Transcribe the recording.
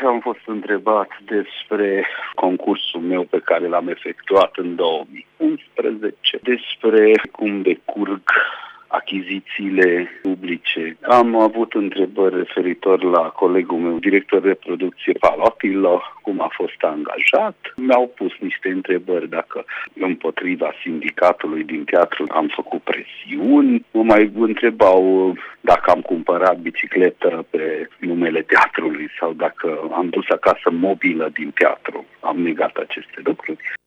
am fost întrebat despre concursul meu pe care l-am efectuat în 2011, despre cum decurg achizițiile publice. Am avut întrebări referitor la colegul meu, director de producție, Palotilo, cum a fost angajat. Mi-au pus niște întrebări dacă împotriva sindicatului din teatru am făcut presiuni. Mă mai întrebau dacă am cumpărat bicicletă pe numele teatrului sau dacă am dus acasă mobilă din teatru. Am negat aceste lucruri.